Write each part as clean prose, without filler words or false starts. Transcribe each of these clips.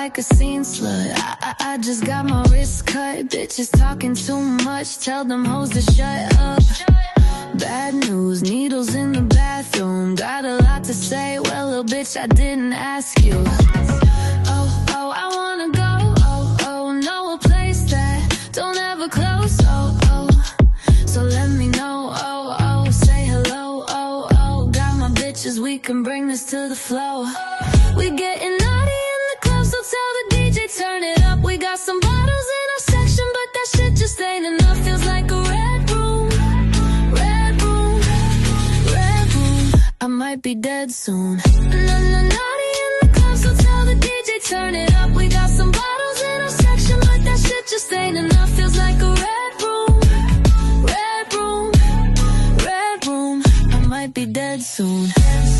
like a scene slut. I just got my wrist cut. Bitches talking too much, tell them hoes to shut up. Bad news, needles in the bathroom. Got a lot to say, well, little bitch, I didn't ask you. Oh, I wanna go, oh, know a place that don't ever close, oh, so let me know, oh, say hello, oh, got my bitches, we can bring this to the flow. We getting naughty in the club, so tell the DJ turn it up. We got some bottles in our section, but that shit just ain't enough. Feels like a red room, red room, red room. I might be dead soon. Naughty in the club, so tell the DJ turn it up. We got some bottles in our section, but that shit just ain't enough. Feels like a red room, red room, red room. I might be dead soon.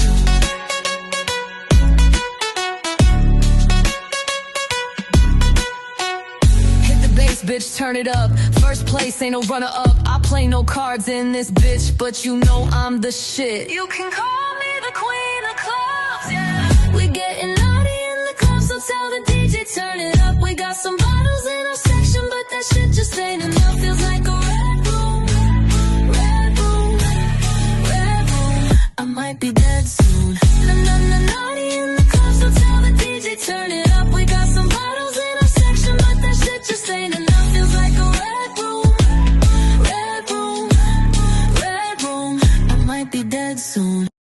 Bitch, turn it up. First place, ain't no runner up. I play no cards in this bitch, but you know I'm the shit. You can call me the queen of clubs, yeah. We getting naughty in the club, so tell the DJ turn it up. We got some bottles in our section, but that shit just ain't enough. Feels like a red room, red room, red room. I might be dead soon. Naughty in the club, so tell the DJ turn it up.